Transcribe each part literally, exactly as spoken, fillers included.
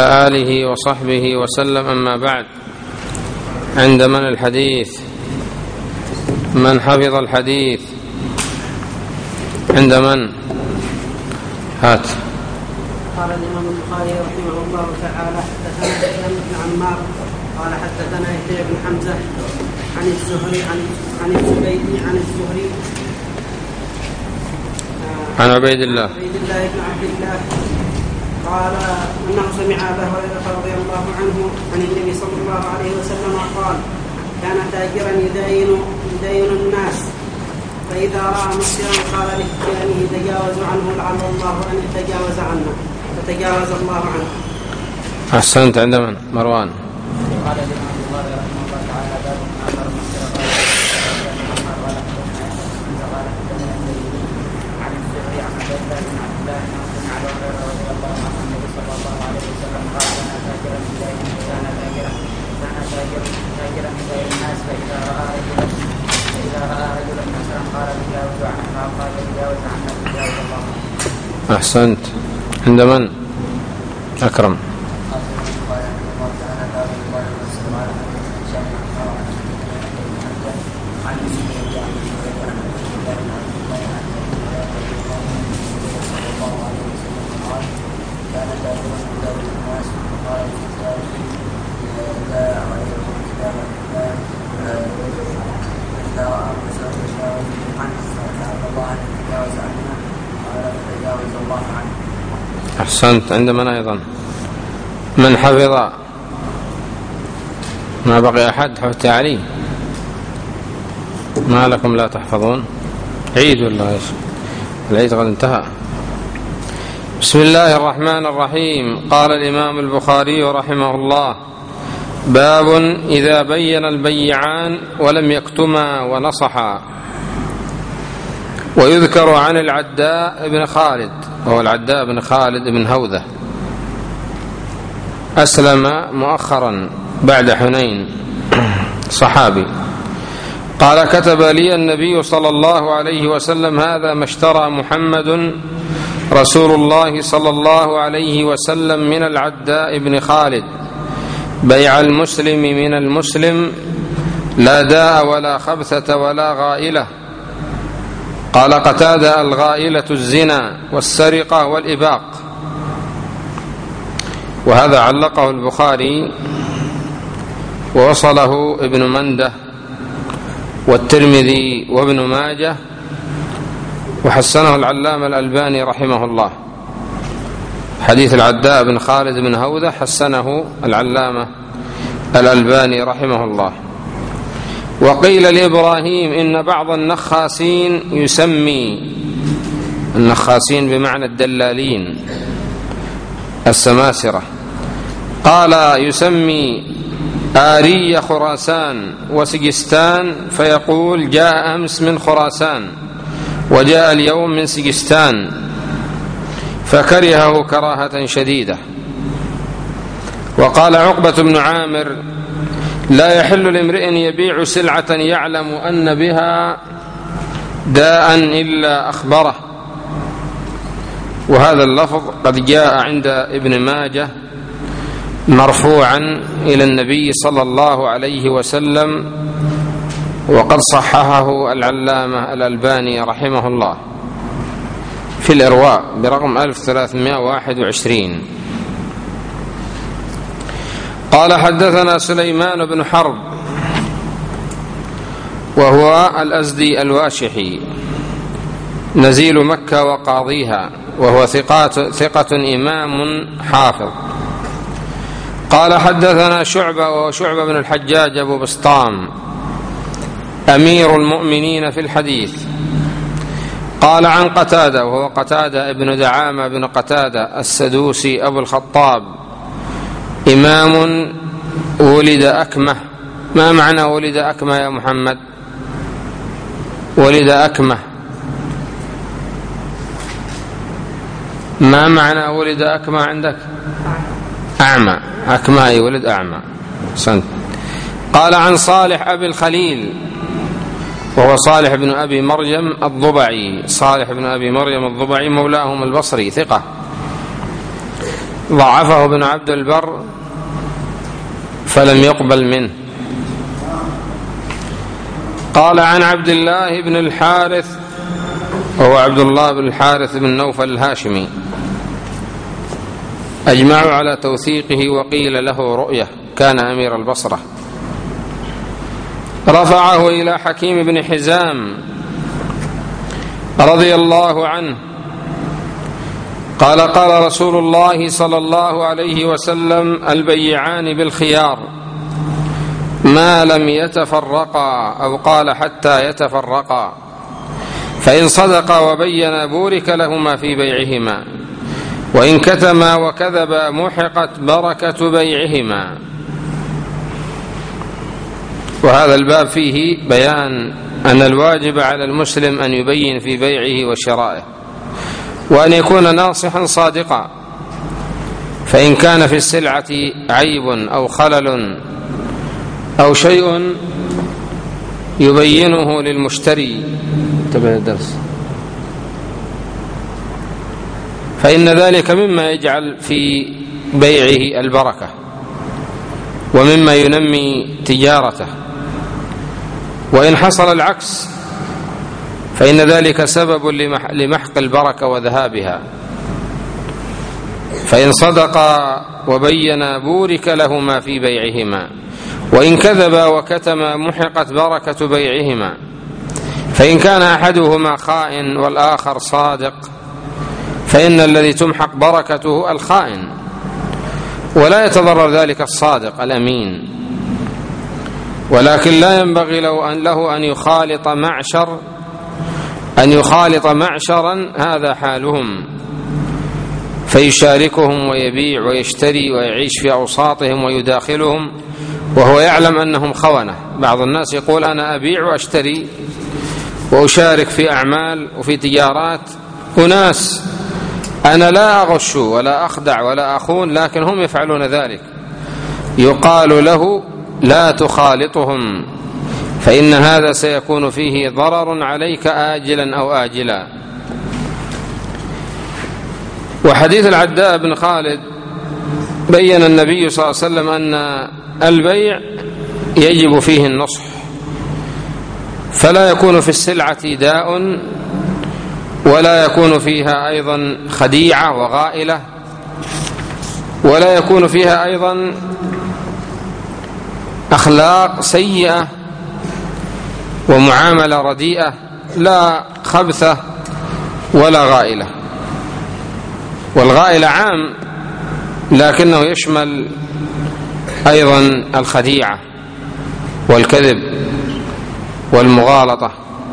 وعلى آله وصحبه وسلم. أما بعد، عند من الحديث؟ من حفظ الحديث؟ عند من؟ هات. قال الإمام البخاري رحمه الله تعالى: حدثنا هشام بن عمار قال حدثنا يحيى بن حمزة عن الزهري عن عن الزبيدي عن الزهري عن عبيد الله عبيد الله بن عبد الله قال انه سمع ابا هريره رضي الله عنه عن النبي صلى الله عليه وسلم قال: كان تاجرا يداين يداين الناس، فاذا راى مسكرا قال لفتيانه: تجاوزوا عنه لعل الله ان يتجاوز عنا، فتجاوز الله عنه. أحسنت. عند من؟ مروان. قال الإمام البخاري رحمه الله تعالى: باب ما أمر مسكرا قال قال حدثنا الزبيدي عن الزهري عن عبد الله بن عبد الله انه سمع ابا هريره رضي الله عنه عن النبي صلى الله عليه وسلم قال: كان تاجرا يداين كان تاجرا كان تاجرا تاجرا يداين الناس، فاذا راى رجلا فاذا راى رجلا مسكرا قال: تجاوزوا عنه، قال: تجاوز عنا، تجاوز الله عنه. أحسنت. عند من؟ أكرم. أحسنت. عند من أيضا؟ من حفظ؟ ما بقي أحد؟ حفظت علي؟ ما لكم لا تحفظون؟ عيد ولا إيش؟ العيد قد انتهى. بسم الله الرحمن الرحيم. قال الإمام البخاري رحمه الله: باب إذا بين البيعان ولم يكتما ونصحا. ويذكر عن العداء بن خالد، وهو العداء بن خالد بن هوذة، أسلم مؤخرا بعد حنين، صحابي. قال: كتب لي النبي صلى الله عليه وسلم: هذا ما اشترى محمد رسول الله صلى الله عليه وسلم من العداء بن خالد، بيع المسلم من المسلم، لا داء ولا خبثة ولا غائلة. قال قتادة: الغائلة الزنا والسرقة والإباق. وهذا علقه البخاري ووصله ابن منده والترمذي وابن ماجه، وحسنه العلامة الألباني رحمه الله. حديث العداء بن خالد بن هوذة حسنه العلامة الألباني رحمه الله. وقيل لإبراهيم: إن بعض النخاسين يسمي، النخاسين بمعنى الدلالين السماسرة، قال: يسمي آري خراسان وسجستان، فيقول: جاء أمس من خراسان وجاء اليوم من سجستان، فكرهه كراهة شديدة. وقال عقبة بن عامر: لا يحل لامرئ يبيع سلعة يعلم أن بها داء إلا أخبره. وهذا اللفظ قد جاء عند ابن ماجه مرفوعا إلى النبي صلى الله عليه وسلم، وقد صححه العلامة الألباني رحمه الله في الإرواء برقم ألف وثلاثمائة وواحد وعشرين. قال: حدثنا سليمان بن حرب، وهو الأزدي الواشحي، نزيل مكة وقاضيها، وهو ثقة إمام حافظ. قال: حدثنا شعبة، وهو شعبة بن الحجاج أبو بسطام، أمير المؤمنين في الحديث. قال: عن قتادة، وهو قتادة ابن دعامة بن قتادة السدوسي أبو الخطاب، إمام ولد أكمة. ما معنى ولد أكمة يا محمد؟ ولد أكمة، ما معنى ولد أكمة عندك؟ أعمى. أكمة ولد أعمى. سنت. قال: عن صالح أبي الخليل، وهو صالح بن أبي مريم الضبعي، صالح بن أبي مريم الضبعي مولاهم البصري، ثقة. ضعفه ابن عبد البر فلم يقبل منه. قال عن عبد الله بن الحارث وهو عبد الله بن الحارث بن نوفل الهاشمي، أجمعوا على توثيقه وقيل له رؤية، كان أمير البصرة، رفعه إلى حكيم بن حزام رضي الله عنه قال قال رسول الله صلى الله عليه وسلم: البيعان بالخيار ما لم يتفرقا، أو قال حتى يتفرقا، فإن صدقا وبينا بورك لهما في بيعهما، وإن كتما وكذبا محقت بركة بيعهما. وهذا الباب فيه بيان أن الواجب على المسلم أن يبين في بيعه وشرائه، وأن يكون ناصحا صادقا، فإن كان في السلعة عيب أو خلل أو شيء يبينه للمشتري تبع الدرس، فإن ذلك مما يجعل في بيعه البركة ومما ينمي تجارته. وإن حصل العكس فإن ذلك سبب لمحق البركة وذهابها. فإن صدقا وبينا بورك لهما في بيعهما، وإن كذبا وكتما محقت بركة بيعهما. فإن كان أحدهما خائن والآخر صادق فإن الذي تمحق بركته الخائن، ولا يتضرر ذلك الصادق الأمين. ولكن لا ينبغي له أن يخالط معشر أن يخالط معشرا هذا حالهم، فيشاركهم ويبيع ويشتري ويعيش في أوساطهم ويداخلهم وهو يعلم أنهم خونة. بعض الناس يقول: أنا أبيع وأشتري وأشارك في أعمال وفي تجارات أناس أنا لا أغش ولا أخدع ولا أخون، لكن هم يفعلون ذلك. يقال له: لا تخالطهم، فإن هذا سيكون فيه ضرر عليك آجلا أو آجلا. وحديث العداء بن خالد بين النبي صلى الله عليه وسلم أن البيع يجب فيه النصح، فلا يكون في السلعة داء، ولا يكون فيها أيضا خديعة وغائلة، ولا يكون فيها أيضا أخلاق سيئة ومعاملة رديئة، لا خبثة ولا غائلة. والغائلة عام لكنه يشمل أيضا الخديعة والكذب والمغالطة.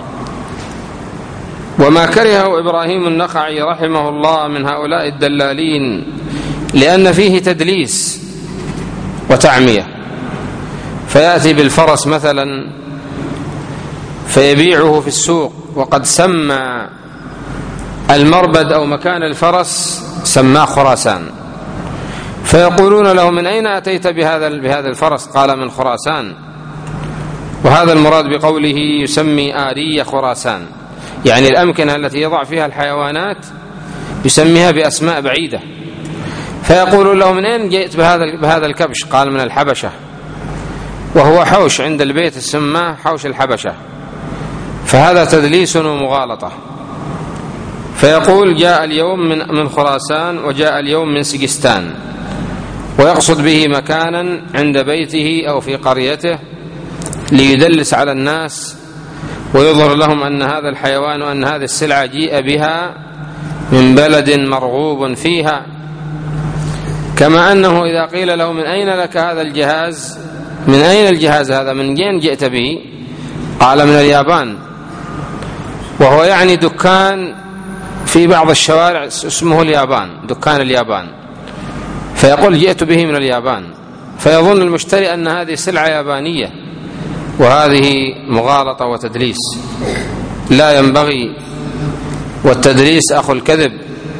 وما كرهه إبراهيم النخعي رحمه الله من هؤلاء الدلالين لأن فيه تدليس وتعمية، فيأتي بالفرس مثلا فيبيعه في السوق وقد سمى المربد أو مكان الفرس سماه خراسان، فيقولون له: من أين أتيت بهذا بهذا الفرس؟ قال: من خراسان. وهذا المراد بقوله يسمي آرية خراسان، يعني الأمكنة التي يضع فيها الحيوانات يسميها بأسماء بعيدة. فيقولون له: من أين جئت بهذا بهذا الكبش؟ قال: من الحبشة، وهو حوش عند البيت سماه حوش الحبشة. فهذا تدليس ومغالطة. فيقول: جاء اليوم من من خراسان، وجاء اليوم من سجستان، ويقصد به مكانا عند بيته أو في قريته ليدلس على الناس ويظهر لهم أن هذا الحيوان وأن هذه السلعة جيء بها من بلد مرغوب فيها. كما أنه إذا قيل له: من أين لك هذا الجهاز؟ من أين الجهاز هذا؟ من أين جئت به؟ قال: من اليابان، وهو يعني دكان في بعض الشوارع اسمه اليابان، دكان اليابان، فيقول: جئت به من اليابان، فيظن المشتري أن هذه سلعة يابانية، وهذه مغالطة وتدليس لا ينبغي، والتدليس أخو الكذب،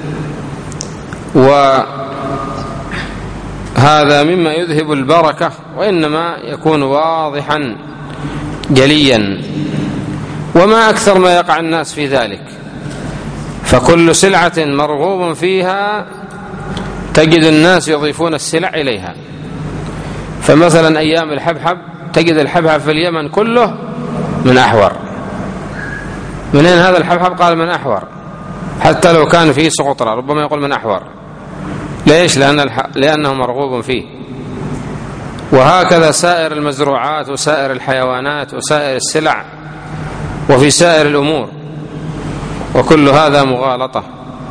وهذا مما يذهب البركة، وإنما يكون واضحا جليا. وما أكثر ما يقع الناس في ذلك، فكل سلعة مرغوب فيها تجد الناس يضيفون السلع إليها. فمثلا أيام الحبحب تجد الحبحب في اليمن كله من أحور. منين هذا الحبحب؟ قال من أحور، حتى لو كان فيه سقطرة ربما يقول من أحور. ليش؟ لأن الح... لأنه مرغوب فيه. وهكذا سائر المزروعات وسائر الحيوانات وسائر السلع وفي سائر الأمور، وكل هذا مغالطة.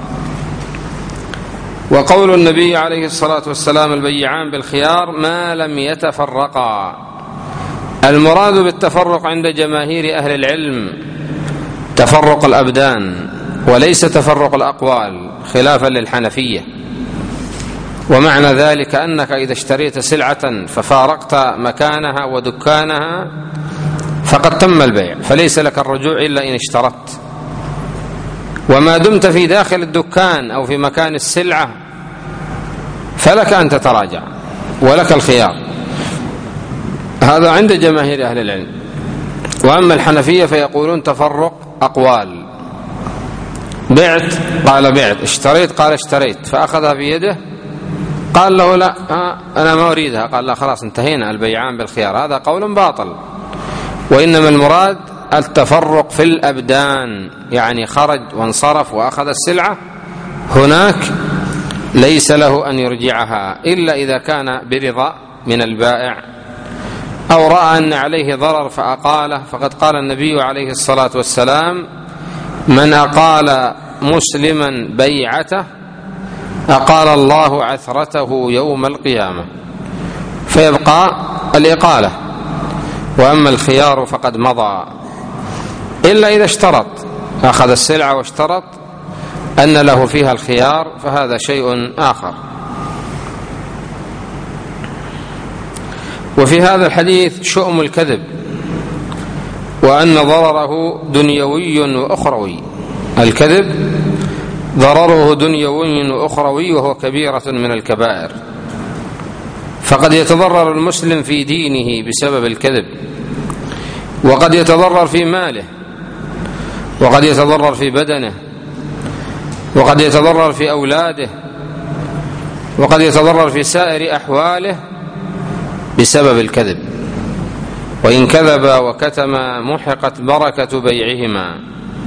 وقول النبي عليه الصلاة والسلام البيعان بالخيار ما لم يتفرقا، المراد بالتفرق عند جماهير أهل العلم تفرق الأبدان وليس تفرق الأقوال، خلافا للحنفية. ومعنى ذلك أنك إذا اشتريت سلعة ففارقت مكانها ودكانها فقد تم البيع، فليس لك الرجوع إلا إن اشترطت. وما دمت في داخل الدكان أو في مكان السلعة فلك أن تتراجع ولك الخيار. هذا عند جماهير أهل العلم. وأما الحنفية فيقولون تفرق أقوال، بعت قال بعت، اشتريت قال اشتريت، فأخذها بيده قال له لا أنا ما أريدها، قال لا خلاص انتهينا، البيعان بالخيار. هذا قول باطل. وإنما المراد التفرق في الأبدان، يعني خرج وانصرف وأخذ السلعة، هناك ليس له أن يرجعها إلا إذا كان برضا من البائع أو رأى أن عليه ضرر فأقاله. فقد قال النبي عليه الصلاة والسلام من أقال مسلما بيعته أقال الله عثرته يوم القيامة، فيبقى الإقالة. وأما الخيار فقد مضى إلا إذا اشترط، أخذ السلعة واشترط أن له فيها الخيار، فهذا شيء آخر. وفي هذا الحديث شؤم الكذب، وأن ضرره دنيوي وأخروي. الكذب ضرره دنيوي وأخروي، وهو كبيرة من الكبائر. فقد يتضرر المسلم في دينه بسبب الكذب، وقد يتضرر في ماله، وقد يتضرر في بدنه، وقد يتضرر في أولاده، وقد يتضرر في سائر أحواله بسبب الكذب. وإن كذب وكتم محقت بركة بيعهما.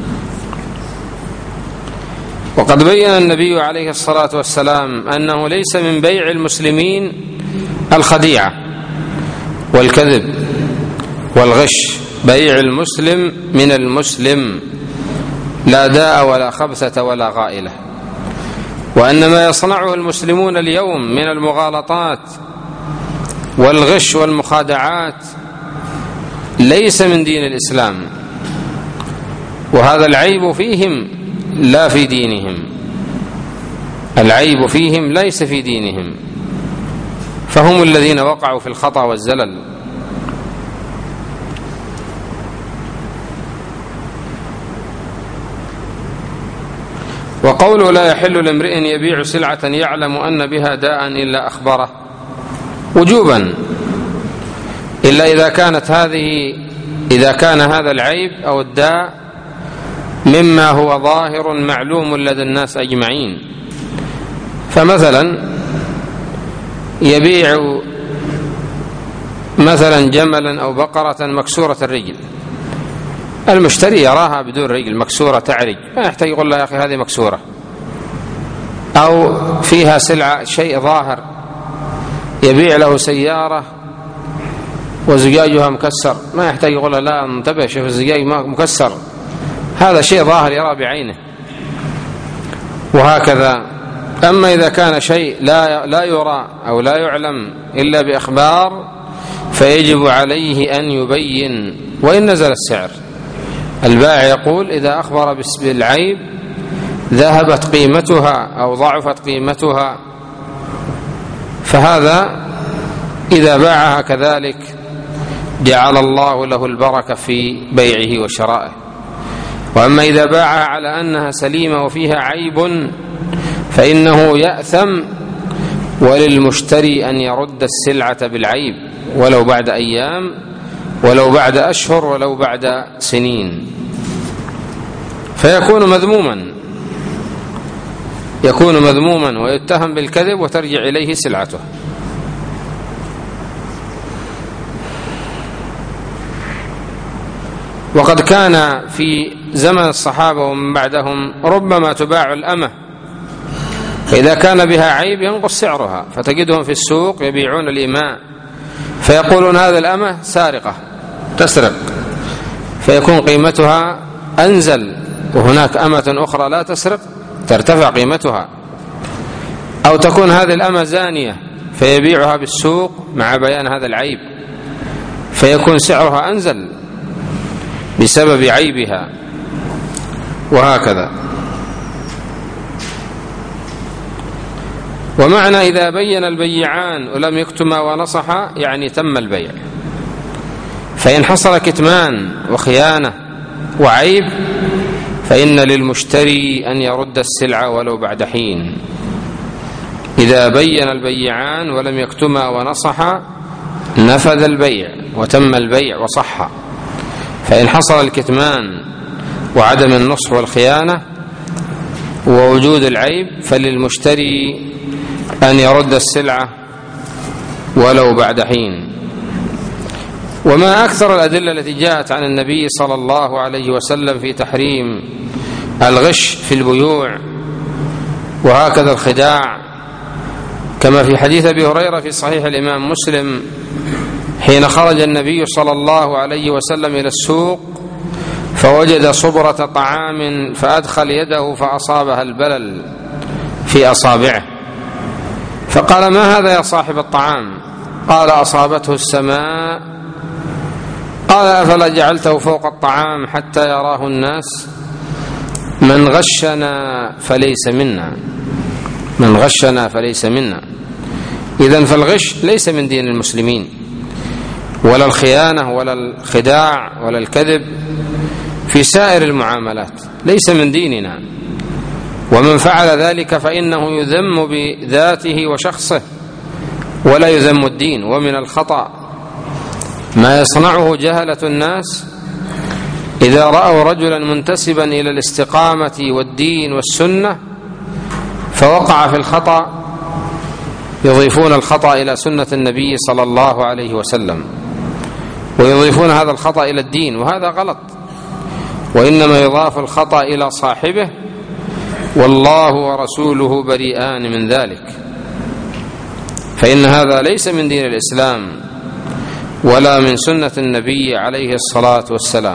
وقد بين النبي عليه الصلاة والسلام أنه ليس من بيع المسلمين الخديعة والكذب والغش، بيع المسلم من المسلم لا داء ولا خبثة ولا غائلة. وأن ما يصنعه المسلمون اليوم من المغالطات والغش والمخادعات ليس من دين الإسلام، وهذا العيب فيهم لا في دينهم. العيب فيهم ليس في دينهم، فهم الذين وقعوا في الخطأ والزلل. وقوله لا يحل لامرئ يبيع سلعة يعلم أن بها داء إلا أخبره وجوبا، إلا إذا كانت هذه إذا كان هذا العيب أو الداء مما هو ظاهر معلوم لدى الناس أجمعين. فمثلا يبيع مثلا جملا أو بقرة مكسورة الرجل، المشتري يراها بدون رجل مكسورة تعرج، ما يحتاج يقول له يا أخي هذه مكسورة. أو فيها سلعة شيء ظاهر، يبيع له سيارة وزجاجها مكسر، ما يحتاج يقول له لا انتبه شوف الزجاج مكسر، هذا شيء ظاهر يرى بعينه. وهكذا. أما إذا كان شيء لا لا يرى أو لا يعلم إلا بأخبار فيجب عليه أن يبين وإن نزل السعر. البائع يقول إذا أخبر بالعيب ذهبت قيمتها أو ضعفت قيمتها، فهذا إذا باعها كذلك جعل الله له البركة في بيعه وشرائه. وأما إذا باعها على أنها سليمة وفيها عيب فإنه يأثم، وللمشتري أن يرد السلعة بالعيب ولو بعد أيام ولو بعد أشهر ولو بعد سنين، فيكون مذموما. يكون مذموما ويتهم بالكذب وترجع إليه سلعته. وقد كان في زمن الصحابة ومن بعدهم ربما تباع الأمة، فإذا كان بها عيب ينقص سعرها، فتجدهم في السوق يبيعون الإماء فيقولون هذه الأمة سارقة تسرق، فيكون قيمتها أنزل، وهناك أمة أخرى لا تسرق ترتفع قيمتها. أو تكون هذه الأمة زانية فيبيعها بالسوق مع بيان هذا العيب، فيكون سعرها أنزل بسبب عيبها، وهكذا. ومعنى إذا بين البيعان ولم يكتما ونصحا يعني تم البيع. فإن حصل كتمان وخيانة وعيب فإن للمشتري أن يرد السلعة ولو بعد حين. إذا بين البيعان ولم يكتما ونصحا نفذ البيع وتم البيع وصح. فإن حصل الكتمان وعدم النصح والخيانة ووجود العيب فللمشتري أن يرد السلعة ولو بعد حين. وما أكثر الأدلة التي جاءت عن النبي صلى الله عليه وسلم في تحريم الغش في البيوع، وهكذا الخداع، كما في حديث أبي هريرة في صحيح الإمام مسلم حين خرج النبي صلى الله عليه وسلم إلى السوق فوجد صبرة طعام فأدخل يده فأصابها البلل في أصابعه، فقال: ما هذا يا صاحب الطعام؟ قال: أصابته السماء. قال: أفلا جعلته فوق الطعام حتى يراه الناس؟ من غشنا فليس منا، من غشنا فليس منا. إذن فالغش ليس من دين المسلمين، ولا الخيانة ولا الخداع ولا الكذب في سائر المعاملات ليس من ديننا. ومن فعل ذلك فإنه يذم بذاته وشخصه ولا يذم الدين. ومن الخطأ ما يصنعه جهلة الناس إذا رأوا رجلا منتسبا إلى الاستقامة والدين والسنة فوقع في الخطأ يضيفون الخطأ إلى سنة النبي صلى الله عليه وسلم، ويضيفون هذا الخطأ إلى الدين، وهذا غلط. وإنما يضاف الخطأ إلى صاحبه، والله ورسوله بريئان من ذلك. فإن هذا ليس من دين الإسلام ولا من سنة النبي عليه الصلاة والسلام.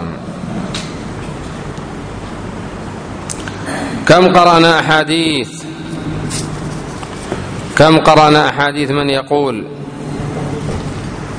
كم قرأنا أحاديث كم قرأنا أحاديث من يقول